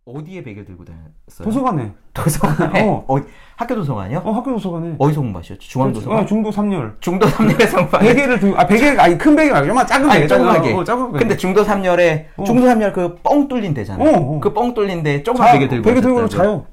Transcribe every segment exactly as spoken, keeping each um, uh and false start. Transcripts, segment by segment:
어디에 베개 들고 다녔어요? 도서관에. 도서관에? 어. 어, 학교 도서관이요? 어, 학교 도서관에. 어디서 공부하셨죠? 중앙도서관? 어, 중도 삼 열. 중도 삼 열에서 공부하셨죠? 베개를 들고, 아, 베개가, 아니, 큰 베개 말고, 요만 작은 베개. 조그맣게. 어, 작은 베개. 근데 중도 삼 열에, 어. 중도 삼 열 그 뻥 뚫린 데잖아요. 어, 어. 그 뻥 뚫린 데 조그만 베개 들고 베개 들고 오셨다고요? 자요.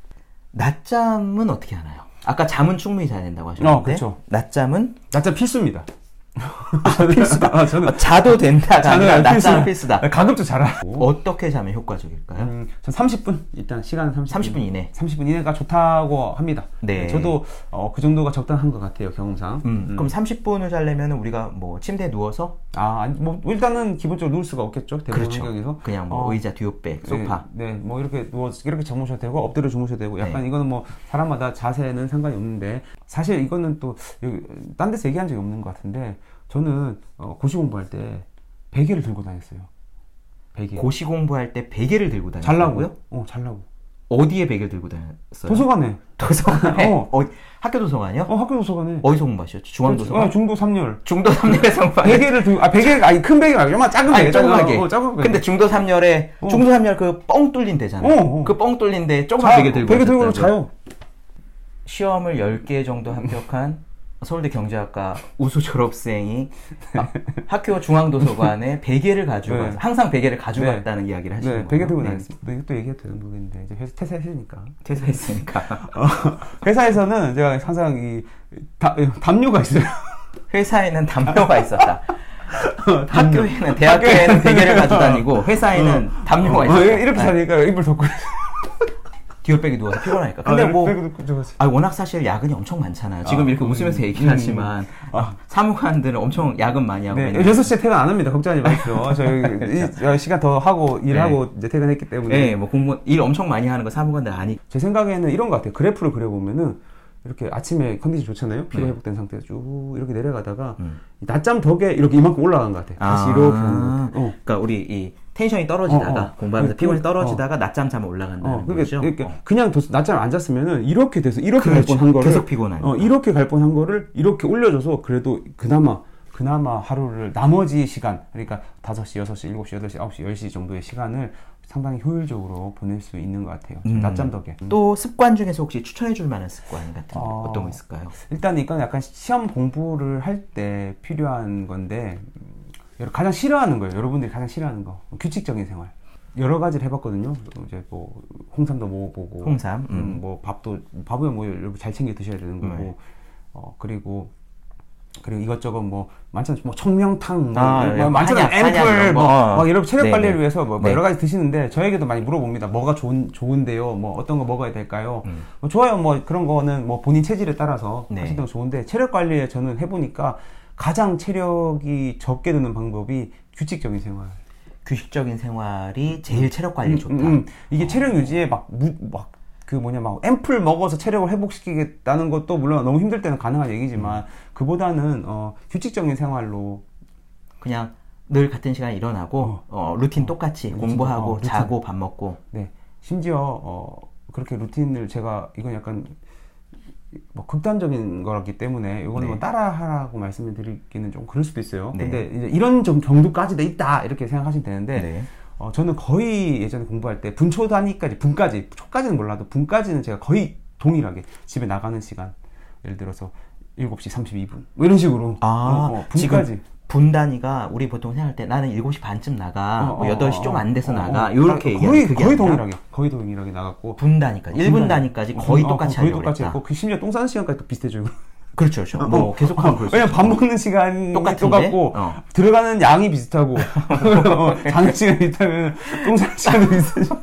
낮잠은 어떻게 하나요? 아까 잠은 충분히 자야 된다고 하셨는데. 어, 그렇죠. 낮잠은? 낮잠 필수입니다. 아, 필수다. 아, 저는. 어, 자도 된다가 아니라 낮잠은 필수다. 가급적 자라. 어떻게 자면 효과적일까요? 음, 전 삼십 분. 일단 시간은 삼십 분. 삼십 분 이내. 삼십 분 이내가 좋다고 합니다. 네. 저도 어, 그 정도가 적당한 것 같아요, 경험상. 음, 음. 그럼 삼십 분을 자려면 우리가 뭐 침대에 누워서? 아, 아니, 뭐, 일단은 기본적으로 누울 수가 없겠죠, 대부분 그렇죠. 환경에서. 그냥 뭐 어, 의자, 듀오백, 소파. 네, 네, 뭐 이렇게 누워, 이렇게 주무셔도 되고, 엎드려 주무셔도 되고, 약간 네. 이거는 뭐, 사람마다 자세는 상관이 없는데, 사실 이거는 또, 여기, 딴 데서 얘기한 적이 없는 것 같은데, 저는, 어, 고시 공부할 때, 베개를 들고 다녔어요. 베개. 고시 공부할 때 베개를 들고 다녔다고요? 잘라고요? 어, 잘라고. 어디에 베개를 들고 다녔어요? 도서관에. 도서관에? 어. 어, 학교 도서관이요? 어, 학교 도서관에. 어디서 공부하셨죠? 중앙도서관? 어, 중도 삼 열. 중도 삼 열에서 공부하셨죠? 베개를 들고, 아, 베개가, 아니, 큰 베개 말고, 요만 작은 베개. 아니, 조그맣게. 어, 작은 베개. 근데 중도 삼 열에, 어. 중도 삼 열 그 뻥 뚫린 데잖아요. 어, 어. 그 뻥 뚫린 데 조그만 자, 베개 들고 베개 들고 오셨다고요? 자요. 시험을 열 개 정도 합격한 서울대 경제학과 우수 졸업생이 아, 학교 중앙도서관에 베개를 가지고 네. 가서 항상 베개를 가지고 네. 갔다는 이야기를 하시는 네, 거예요. 베개 들고 네. 다녔습니다. 이것도 얘기해도 되는 부분인데, 이제 회사, 퇴사했으니까. 퇴사했으니까. 어, 회사에서는 제가 항상 이, 다, 담요가 있어요. 회사에는 담요가 있었다. 학교에는, 대학교에는 베개를 가지고 다니고, 회사에는 어. 담요가 어, 있었다. 이렇게 네. 자니까 이불 덮고. 뒷백이 누워서 피곤하니까. 근데 아, 뭐, 베개 덮고 아, 워낙 사실 야근이 엄청 많잖아요. 지금 아, 이렇게 음, 웃으면서 얘기를 음, 하지만, 아. 사무관들은 엄청 야근 많이 하고. 네, 있는데. 여섯 시에 퇴근 안 합니다. 걱정하지 마십시오. 저희 이, 시간 더 하고, 일하고 네. 이제 퇴근했기 때문에. 네, 뭐 공무, 일 엄청 많이 하는 거 사무관들 아니. 제 생각에는 이런 것 같아요. 그래프를 그려보면은, 이렇게 아침에 컨디션 좋잖아요. 피로 네. 회복된 상태에서 쭉 이렇게 내려가다가, 음. 낮잠 덕에 이렇게 이만큼 올라간 것 같아요. 다시 아, 이렇게 하는 것 같아요. 어. 그러니까 우리 이 텐션이 떨어지다가 어, 어. 공부하면서 그, 피곤이 그, 떨어지다가 낮잠 자면 올라간다는 어, 그게, 거죠. 이렇게 어. 그냥 도, 낮잠을 안 잤으면은 이렇게 돼서 이렇게 그렇죠. 갈 뻔한 거를 계속 피곤하니까. 어, 이렇게 갈 뻔한 거를 이렇게 올려줘서 그래도 그나마 그나마 하루를 나머지 시간 그러니까 다섯 시, 여섯 시, 일곱 시, 여덟 시, 아홉 시, 열 시 정도의 시간을 상당히 효율적으로 보낼 수 있는 것 같아요. 음. 낮잠 덕에. 또 습관 중에서 혹시 추천해 줄 만한 습관 같은 게 어, 어떤 거 있을까요? 일단 이건 약간 시험 공부를 할 때 필요한 건데 음, 가장 싫어하는 거예요. 여러분들이 가장 싫어하는 거 규칙적인 생활. 여러 가지를 해봤거든요. 이제 뭐 홍삼도 먹어보고, 홍삼, 음. 음, 뭐 밥도 밥은 뭐 여러분 잘 챙겨 드셔야 되는 거고, 네. 어 그리고 그리고 이것저것 뭐 많잖아요. 뭐 청명탕, 뭐, 아, 뭐 예. 많잖아요. 한약, 한약 앰플, 이런 거. 뭐, 어. 막 여러분 체력 네, 관리를 네. 위해서 뭐, 뭐 네. 여러 가지 드시는데 저에게도 많이 물어봅니다. 뭐가 좋은 좋은데요? 뭐 어떤 거 먹어야 될까요? 음. 뭐 좋아요. 뭐 그런 거는 뭐 본인 체질에 따라서 네. 하시는 거 좋은데 체력 관리에 저는 해보니까 가장 체력이 적게 드는 방법이 규칙적인 생활. 규칙적인 생활이 제일 체력 관리에 음, 좋다. 음, 음. 이게 체력 유지에 막, 무, 막, 그 뭐냐, 막, 앰플 먹어서 체력을 회복시키겠다는 것도 물론 너무 힘들 때는 가능한 얘기지만, 그보다는, 어, 규칙적인 생활로. 그냥 늘 같은 시간에 일어나고, 어. 어, 루틴 똑같이 루틴, 공부하고, 어, 루틴. 자고, 밥 먹고. 네. 심지어, 어, 그렇게 루틴을 제가, 이건 약간, 뭐, 극단적인 거라기 때문에, 이거는 네. 뭐 따라 하라고 말씀을 드리기는 좀 그럴 수도 있어요. 네. 근데 이제 이런 정, 정도까지 돼 있다! 이렇게 생각하시면 되는데, 네. 어, 저는 거의 예전에 공부할 때 분초 단위까지, 분까지, 초까지는 몰라도 분까지는 제가 거의 동일하게 집에 나가는 시간, 예를 들어서 일곱 시 삼십이 분, 뭐 이런 식으로. 아, 어, 어, 분까지. 지금 분 단위가 우리 보통 생각할 때 나는 일곱 시 반쯤 나가, 어, 뭐 어, 여덟 시 어, 좀 안 돼서 어, 나가, 어. 요렇게 아, 얘기하는 거의, 그게 거의 아니라 동일하게, 거의 동일하게 나갔고. 분 단위까지, 일 분 분 단위. 단위까지 어, 거의 어, 똑같이 거의 하려고 똑같이 했다. 했고, 그 심지어 똥 싸는 시간까지 또 비슷해져요. 그렇죠, 그렇죠. 뭐 계속 하면 그럴 수 왜냐면 있죠. 밥 먹는 시간이 똑같은데? 똑같고 어. 들어가는 양이 비슷하고 어, 자는 시간이 비슷하면 똥 싸는 시간이 비슷해져.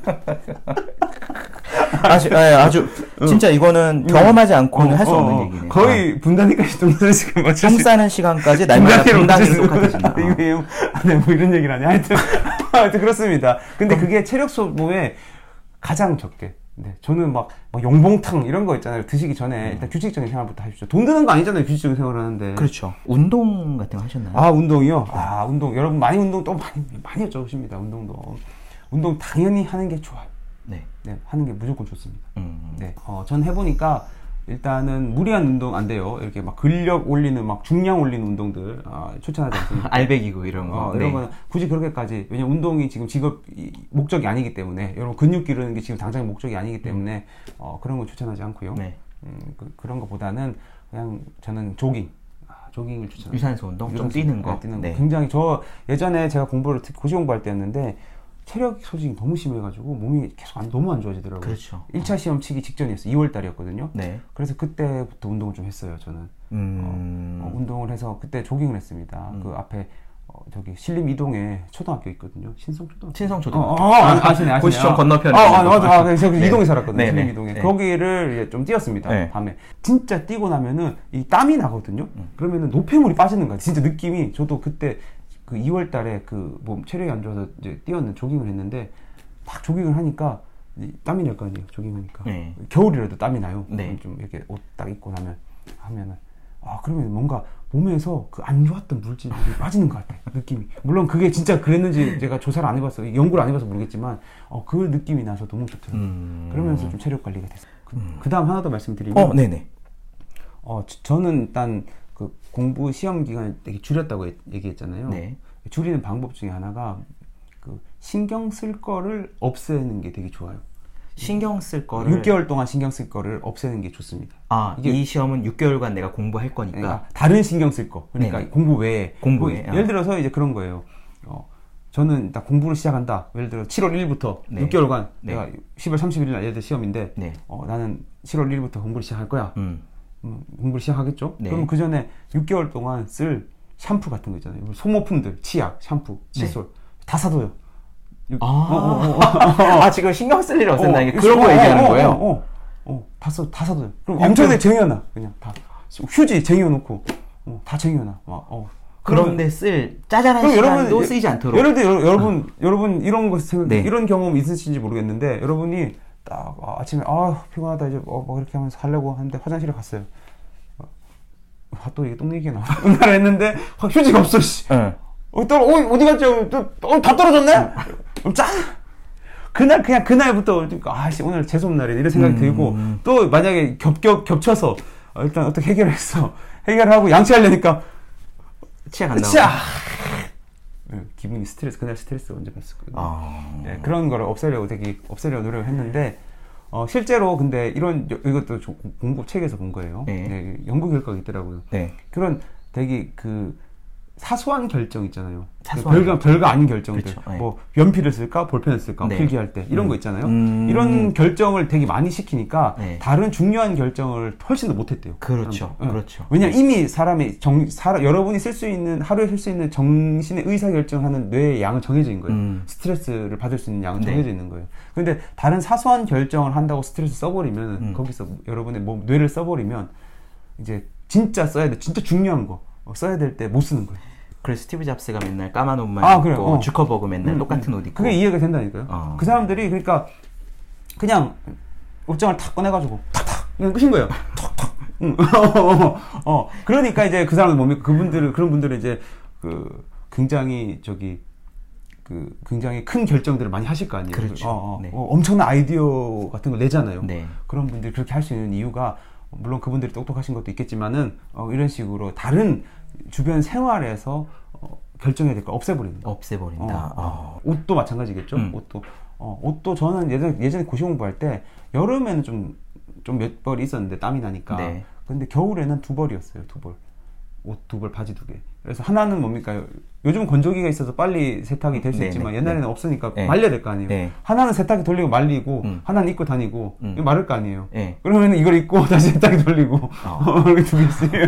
아주, 예, 아주 진짜 이거는 경험하지 않고는 할 수 없는 얘기네요. 거의 분단위까지 똥 싸는 시간 맞춰. 똥 싸는 시간까지 날마다 분단위로 똑같아진다. 어. 이거 네, 뭐 이런 얘기를 하냐. 하여튼 하여튼 그렇습니다. 근데 그게 체력 소모에 가장 적게. 네, 저는 막, 막 용봉탕 이런 거 있잖아요. 드시기 전에 일단 규칙적인 생활부터 하십시오. 돈 드는 거 아니잖아요. 규칙적인 생활을 하는데. 그렇죠. 운동 같은 거 하셨나요? 아, 운동이요? 아, 운동. 여러분 많이 운동 또 많이 많이 여쭤보십니다. 운동도. 운동 당연히 하는 게 좋아요. 네. 네, 하는 게 무조건 좋습니다. 음. 네, 어, 전 해보니까 일단은 무리한 운동 안 돼요. 이렇게 막 근력 올리는 막 중량 올리는 운동들 아, 추천하지 않습니다. 알배기구 이런 거. 어, 네. 이런 거는 굳이 그렇게까지 왜냐면 운동이 지금 직업 이, 목적이 아니기 때문에 여러분 근육 기르는 게 지금 당장 목적이 아니기 때문에 어, 그런 거 추천하지 않고요. 네. 음, 그, 그런 거보다는 그냥 저는 조깅. 아, 조깅을 추천합니다. 유산소 운동, 좀 유산소, 뛰는 거. 네, 뛰는 네. 거. 굉장히 저 예전에 제가 공부를 특히 고시 공부할 때였는데 체력 소진이 너무 심해가지고 몸이 계속 안, 너무 안 좋아지더라고요. 그렇죠. 일 차 시험 치기 직전이었어요. 이월 달이었거든요. 네. 그래서 그때부터 운동을 좀 했어요. 저는 음... 어, 어, 운동을 해서 그때 조깅을 했습니다. 음. 그 앞에 어, 저기 신림 이동에 초등학교 있거든요. 신성초등학교. 신성초등학교. 어, 어, 어, 아, 아시네, 아시네. 고시청 아, 건너편에. 아, 아, 맞아. 아, 그래서 네. 이동에 살았거든요. 네, 신림 네. 이동에. 네. 거기를 이제 좀 뛰었습니다. 네. 밤에. 진짜 뛰고 나면은 이 땀이 나거든요. 음. 그러면은 노폐물이 빠지는 거야. 진짜 느낌이 저도 그때 그 이월 달에 그 몸 체력이 안 좋아서 이제 뛰었는 조깅을 했는데 막 조깅을 하니까 이 땀이 날 거 아니에요. 조깅하니까. 네. 겨울이라도 땀이 나요. 네. 좀 이렇게 옷 딱 입고 나면 하면은 아 그러면 뭔가 몸에서 그 안 좋았던 물질이 빠지는 것 같아. 느낌이. 물론 그게 진짜 그랬는지 제가 조사를 안 해봤어. 연구를 안 해봐서 모르겠지만 어, 그 느낌이 나서 너무 좋더라고요. 음... 그러면서 좀 체력 관리가 됐어요. 그, 음. 그 다음 하나 더 말씀드리면 어, 네네. 어, 저- 저는 일단 그 공부 시험 기간을 되게 줄였다고 해- 얘기했잖아요. 네. 줄이는 방법 중에 하나가 그 신경 쓸 거를 없애는 게 되게 좋아요. 신경 쓸 거를. 육 개월 동안 신경 쓸 거를 없애는 게 좋습니다. 아, 이게- 이 시험은 육 개월간 내가 공부할 거니까. 그러니까 다른 신경 쓸 거. 그러니까 네네. 공부 외에. 공부 뭐 외에, 예를 어. 들어서 이제 그런 거예요. 어, 저는 일단 공부를 시작한다. 예를 들어 칠월 일일부터 네. 육 개월간 네. 내가 시월 삼십일 날 예를 들어 시험인데 네. 어, 나는 칠월 일일부터 공부를 시작할 거야. 음. 음, 공부를 시작하겠죠? 네. 그러면 그 전에 육 개월 동안 쓸 샴푸 같은 거 있잖아요. 소모품들, 치약, 샴푸, 칫솔 다 사둬요. 육- 아, 어, 어, 어, 아, 지금 신경 쓸 일이 없었나? 이게 어, 그런 거 어, 얘기하는 어, 거예요? 어, 어, 어, 다 써, 다 사둬요. 그럼 엄청나게 쟁여놔. 그냥 다. 휴지 쟁여놓고, 어, 다 쟁여놔. 막, 어. 그런데 쓸 짜잘한 그럼 시간도 여러분, 쓰이지 않도록. 예를 들어, 여러- 여러분, 여러분, 이런 거 생각, 네. 이런 경험 있으신지 모르겠는데, 여러분이 딱, 아, 아침에, 아, 피곤하다, 이제, 어, 뭐, 이렇게 하면서 하려고 하는데, 화장실에 갔어요. 아, 또 이게 똥 얘기가 나와. 응가를 했는데, 아, 휴지가 없어, 씨. 응. 어, 떨어, 어, 어디 갔죠? 또, 어, 다 떨어졌네? 어, 짠! 그날, 그냥 그날부터, 아, 씨, 오늘 재수없날이네. 이런 생각이 음. 들고, 또 만약에 겹, 겹, 겹쳐서, 어, 일단 어떻게 해결했어. 해결하고 양치하려니까, 치약 안 나오고. 치아! 네, 기분이 스트레스, 그날 스트레스 언제 받았거든요. 아. 네, 그런 거를 없애려고 되게, 없애려고 노력을 했는데, 어, 실제로 근데 이런, 이것도 좀 공부 책에서 본 거예요. 네. 네, 연구 결과가 있더라고요. 네. 그런 되게 그 사소한 결정 있잖아요. 사소한 별거, 결정. 별거 아닌 결정들. 그렇죠. 네. 뭐 연필을 쓸까 볼펜을 쓸까 네. 필기할 때 이런 음. 거 있잖아요. 음. 이런 결정을 되게 많이 시키니까 네. 다른 중요한 결정을 훨씬 더 못했대요. 그렇죠. 사람들. 응. 그렇죠. 왜냐면 이미 사람이 정, 사람, 여러분이 쓸 수 있는 하루에 쓸 수 있는 정신의 의사 결정하는 뇌의 양은 정해져 있는 거예요. 음. 스트레스를 받을 수 있는 양은 네. 정해져 있는 거예요. 근데 다른 사소한 결정을 한다고 스트레스 써버리면 음. 거기서 여러분의 몸 뇌를 써버리면 이제 진짜 써야 돼. 진짜 중요한 거 어, 써야 될 때 못 쓰는 거예요. 그래서 스티브 잡스가 맨날 까만 옷만 아, 입고 그래요. 어. 주커버그 맨날 음, 똑같은 옷 입고. 그게 이해가 된다니까요. 어. 그 사람들이 그러니까 그냥 옷장을 탁 꺼내가지고 탁탁 그냥 끝인 거예요. 탁탁. 응. 어, 어. 그러니까 이제 그 사람들 몸이 그분들은 그런 분들은 이제 그 굉장히 저기 그 굉장히 큰 결정들을 많이 하실 거 아니에요. 그렇죠. 어, 어. 네. 어, 엄청난 아이디어 같은 걸 내잖아요. 네. 그런 분들이 그렇게 할 수 있는 이유가 물론 그분들이 똑똑하신 것도 있겠지만은 어, 이런 식으로 다른 주변 생활에서 어, 결정해야 될 걸 없애버리는 거. 없애버린다. 어, 어. 옷도 마찬가지겠죠. 음. 옷도 어, 옷도 저는 예전 예전에 고시 공부할 때 여름에는 좀 좀 몇 벌이 있었는데 땀이 나니까. 네. 근데 겨울에는 두 벌이었어요. 두 벌. 옷 두 벌, 바지 두 개. 그래서 하나는 뭡니까? 요즘 건조기가 있어서 빨리 세탁이 될 수 네, 있지만 네, 옛날에는 네. 없으니까 네. 말려야 될 거 아니에요. 네. 하나는 세탁기 돌리고 말리고 음. 하나는 입고 다니고 음. 이거 마를 거 아니에요. 네. 그러면 이걸 입고 다시 세탁기 돌리고 어. 이렇게 두 개 있어요.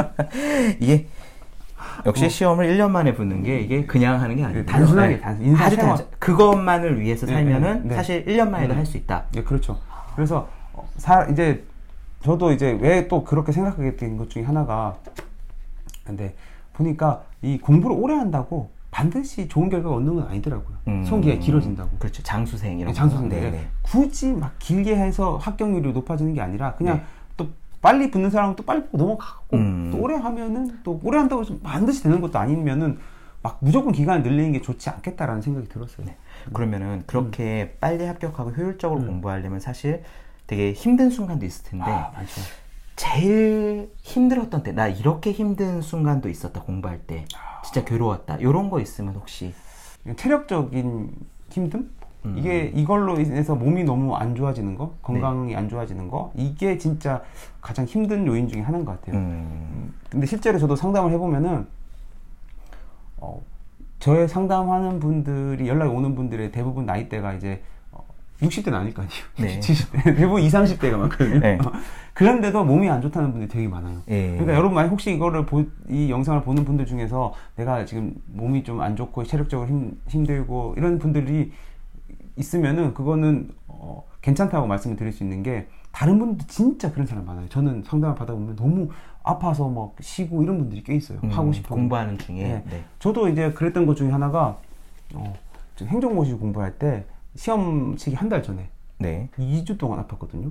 이게 역시 어. 시험을 일 년 만에 붙는 게 이게 그냥 하는 게 아니에요. 단순하게, 단순- 인생 아주 생활. 단순. 그것만을 위해서 네, 살면은 네, 네. 사실 일 년 만에도 네. 할 수 있다. 네, 그렇죠. 그래서 어, 사, 이제 저도 이제 왜 또 그렇게 생각하게 된 것 중에 하나가 근데 보니까 이 공부를 오래 한다고 반드시 좋은 결과가 얻는 건 아니더라고요. 음. 수험기간이 길어진다고. 그렇죠. 장수생 이런 네, 장수생 거. 네, 네, 네. 굳이 막 길게 해서 합격률이 높아지는 게 아니라 그냥 네. 또 빨리 붙는 사람은 또 빨리 넘어가고 음. 또 오래 하면은 또 오래 한다고 해서 반드시 되는 것도 아니면은 막 무조건 기간을 늘리는 게 좋지 않겠다라는 생각이 들었어요. 네. 그러면은 그렇게 빨리 합격하고 효율적으로 음. 공부하려면 사실 되게 힘든 순간도 있을 텐데 아, 맞죠. 제일 힘들었던 때, 나 이렇게 힘든 순간도 있었다, 공부할 때. 진짜 괴로웠다. 이런 거 있으면 혹시? 체력적인 힘듦? 음. 이게 이걸로 인해서 몸이 너무 안 좋아지는 거, 건강이 네. 안 좋아지는 거, 이게 진짜 가장 힘든 요인 중에 하나인 것 같아요. 음. 근데 실제로 저도 상담을 해보면은, 어, 저의 상담하는 분들이, 연락이 오는 분들의 대부분 나이대가 이제 육십 대는 아닐 거 아니에요. 네. 칠십 대. 대부분 이십, 삼십 대가 많거든요. 네. 그런데도 몸이 안 좋다는 분들이 되게 많아요. 네. 그러니까 여러분 만약 혹시 이거를 보, 이 영상을 보는 분들 중에서 내가 지금 몸이 좀 안 좋고 체력적으로 힘, 힘들고 이런 분들이 있으면은 그거는 어, 괜찮다고 말씀을 드릴 수 있는 게 다른 분들 진짜 그런 사람 많아요. 저는 상담을 받아보면 너무 아파서 막 쉬고 이런 분들이 꽤 있어요. 음, 하고 싶어 공부하는 중에. 네. 네. 저도 이제 그랬던 것 중에 하나가 어, 행정고시 공부할 때 시험 치기 한 달 전에 네. 이 주 동안 아팠거든요.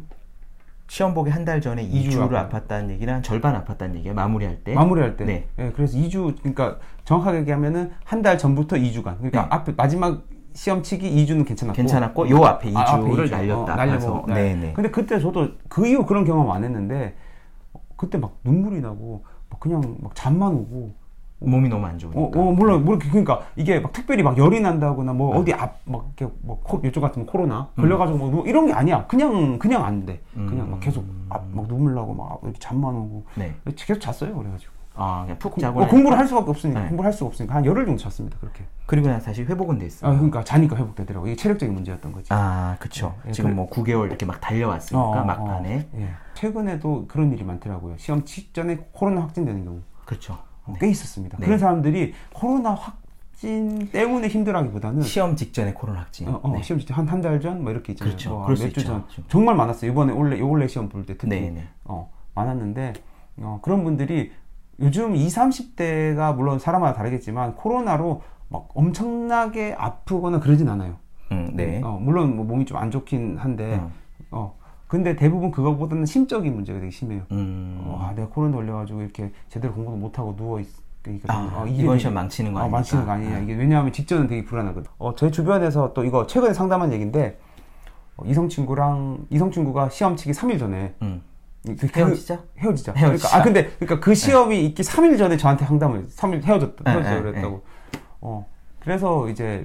시험 보기 한 달 전에 이 주를 아팠다는 얘기는 한 절반 아팠다는 얘기예요. 마무리할 때. 마무리할 때. 네. 네. 그래서 이 주, 그러니까 정확하게 얘기하면은 한 달 전부터 이 주간. 그러니까 네. 앞에 마지막 시험 치기 이 주는 괜찮았고. 괜찮았고 요 앞에 이 주를 아, 앞에 이 주. 날렸다. 어, 날려서. 네. 네. 근데 그때 저도 그 이후 그런 경험 안 했는데 그때 막 눈물이 나고 막 그냥 막 잠만 오고. 몸이 너무 안 좋으니까. 어, 어 몰라, 뭐 그러니까 이게 막 특별히 막 열이 난다거나 뭐 어. 어디 앞 막 이렇게 뭐 코, 이쪽 같으면 코로나 걸려가지고 뭐, 뭐 이런 게 아니야. 그냥 그냥 안 돼. 음. 그냥 막 계속 앞 막 눈물 나고 막 이렇게 잠만 오고. 네. 계속 잤어요. 그래가지고. 아, 그냥 푹 자고. 어, 공부를 할 수밖에 없으니까 네. 공부를 할 수가 없으니까 한 열흘 정도 잤습니다. 그렇게. 그리고 난 다시 회복은 됐어요. 아, 그러니까 자니까 회복되더라고. 이게 체력적인 문제였던 거지. 아, 그렇죠. 네. 지금 그래. 뭐 구 개월 이렇게 막 달려왔으니까 어, 막판에. 어, 예. 최근에도 그런 일이 많더라고요. 시험 직전에 코로나 확진되는 경우. 그렇죠. 네. 꽤 있었습니다. 네. 그런 사람들이 코로나 확진 때문에 힘들어하기보다는 시험 직전에 코로나 확진. 어, 어, 네. 시험 직전 한 한 달 전 뭐 이렇게 있잖아요. 그렇죠. 뭐 그럴 수 몇 주 전 있죠. 정말 많았어요. 이번에 올해 올해 시험 볼 때 특히 네, 네. 어, 많았는데 어, 그런 분들이 요즘 이십, 삼십 대가 물론 사람마다 다르겠지만 코로나로 막 엄청나게 아프거나 그러진 않아요. 음, 네. 어, 물론 뭐 몸이 좀 안 좋긴 한데 음. 어. 근데 대부분 그거보다는 심적인 문제가 되게 심해요. 음. 어, 아, 내가 코로나 걸려가지고 이렇게 제대로 공부도 못하고 누워있, 아, 어, 이번 시험 망치는 거 아니야? 어, 망치는 거 아니냐. 아. 이게 왜냐하면 직전은 되게 불안하거든. 어, 저희 주변에서 또 이거 최근에 상담한 얘기인데, 어, 이성 친구랑, 이성 친구가 시험 치기 삼 일 전에. 음. 그, 헤어지자? 헤어지자. 헤어지자. 그러니까, 아, 근데, 그러니까 그 시험이 네. 있기 삼 일 전에 저한테 상담을, 삼 일 헤어졌다. 헤어지자 네, 그랬다고. 네. 어, 그래서 이제,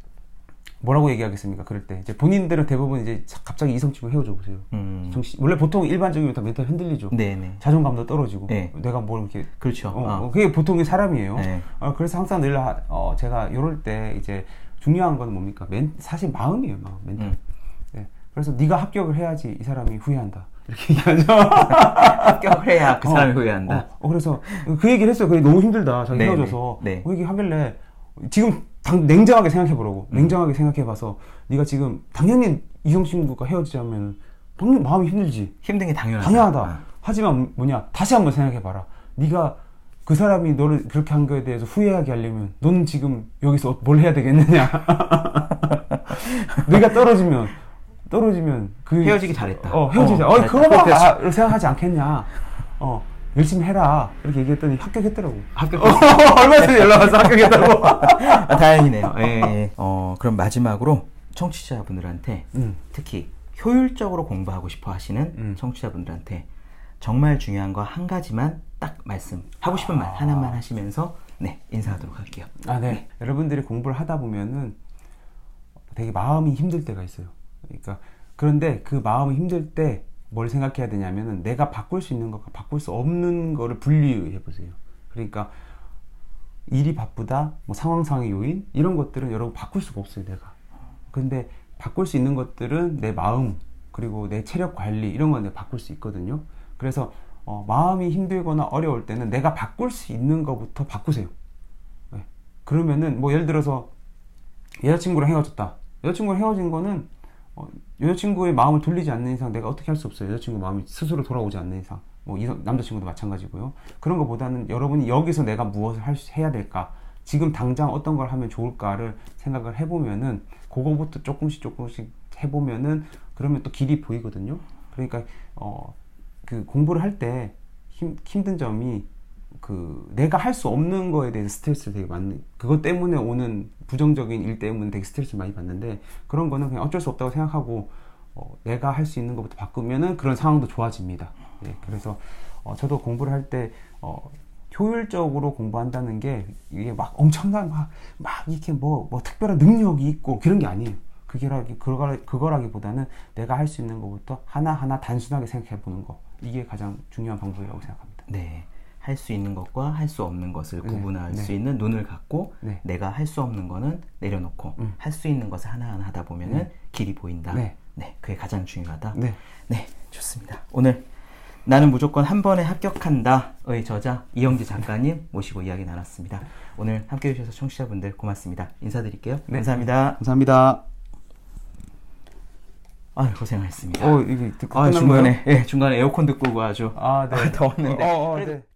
뭐라고 얘기하겠습니까? 그럴 때 이제 본인들은 대부분 이제 갑자기 이성 친구 헤어져 보세요. 음. 정신, 원래 보통 일반적이면 다 멘탈 흔들리죠. 네네. 자존감도 떨어지고. 네. 내가 뭘 이렇게 그렇죠. 어, 어. 그게 보통의 사람이에요. 네. 어, 그래서 항상 늘 어, 제가 이럴 때 이제 중요한 건 뭡니까? 멘, 사실 마음이에요, 마음, 멘탈. 음. 네. 그래서 네가 합격을 해야지 이 사람이 후회한다. 이렇게 얘기하죠. 합격을 해야 그 사람이 어, 후회한다. 어, 어, 그래서 그 얘기를 했어요. 그게 너무 힘들다. 자기 헤어져서. 네. 그 얘기 하길래 지금 당, 냉정하게 생각해보라고. 음. 냉정하게 생각해봐서 네가 지금 당연히 이성 친구가 헤어지자면 당연히 마음이 힘들지. 힘든 게 당연하다. 당연하다. 아. 하지만 뭐냐 다시 한번 생각해봐라. 네가 그 사람이 너를 그렇게 한 거에 대해서 후회하게 하려면 너는 지금 여기서 뭘 해야 되겠느냐. 네가 떨어지면 떨어지면 그 헤어지기 잘했다. 어 헤어지자. 어, 어 그거 봐. 생각하지 않겠냐. 어 열심히 해라. 이렇게 얘기했더니 합격했더라고. 합격했어. 얼마 전에 연락 와서 합격했다고. 아, 다행이네요. 예, 예. 어, 그럼 마지막으로 청취자분들한테 음. 특히 효율적으로 공부하고 싶어 하시는 음. 청취자분들한테 정말 중요한 거 한 가지만 딱 말씀, 하고 싶은 말 하나만 하시면서 네, 인사하도록 할게요. 아, 네. 네. 여러분들이 공부를 하다 보면은 되게 마음이 힘들 때가 있어요. 그러니까 그런데 그 마음이 힘들 때 뭘 생각해야 되냐면은 내가 바꿀 수 있는 것과 바꿀 수 없는 거를 분리해 보세요. 그러니까 일이 바쁘다, 뭐 상황상의 요인 이런 것들은 여러분 바꿀 수가 없어요, 내가. 근데 바꿀 수 있는 것들은 내 마음 그리고 내 체력 관리 이런 건 내가 바꿀 수 있거든요. 그래서 어, 마음이 힘들거나 어려울 때는 내가 바꿀 수 있는 것부터 바꾸세요. 네. 그러면은 뭐 예를 들어서 여자친구랑 헤어졌다. 여자친구랑 헤어진 거는 어, 여자친구의 마음을 돌리지 않는 이상 내가 어떻게 할 수 없어요. 여자친구 마음이 스스로 돌아오지 않는 이상. 뭐 이성, 남자친구도 마찬가지고요. 그런 것보다는 여러분이 여기서 내가 무엇을 할 수, 해야 될까, 지금 당장 어떤 걸 하면 좋을까를 생각을 해보면은 그거부터 조금씩 조금씩 해보면은 그러면 또 길이 보이거든요. 그러니까 어, 그 공부를 할 때 힘든 점이 그 내가 할 수 없는 거에 대해서 스트레스를 되게 많이, 그것 때문에 오는 부정적인 일 때문에 되게 스트레스를 많이 받는데 그런 거는 그냥 어쩔 수 없다고 생각하고 어, 내가 할 수 있는 것부터 바꾸면은 그런 상황도 좋아집니다. 예, 그래서 어, 저도 공부를 할 때 어, 효율적으로 공부한다는 게 이게 막 엄청난 막, 막 이렇게 뭐, 뭐 특별한 능력이 있고 그런 게 아니에요. 그게라기, 그거, 그거라기보다는 내가 할 수 있는 것부터 하나하나 단순하게 생각해 보는 거. 이게 가장 중요한 방법이라고 생각합니다. 네. 할 수 있는 것과 할 수 없는 것을 네, 구분할 네. 수 있는 눈을 갖고 네. 내가 할 수 없는 거는 내려놓고 음. 할 수 있는 것을 하나하나 하다 보면은 네. 길이 보인다. 네. 네, 그게 가장 중요하다. 네. 네, 좋습니다. 오늘 나는 무조건 한 번에 합격한다의 저자 이영지 작가님 모시고 이야기 나눴습니다. 오늘 함께 해주셔서 청취자분들 고맙습니다. 인사드릴게요. 네. 감사합니다. 감사합니다. 아유, 고생하셨습니다. 어, 이게 듣고 아, 끝난 중간에, 거예요? 예, 중간에 에어컨 듣고 오고 아주 아, 네. 더웠는데. 어, 어, 그래도 네.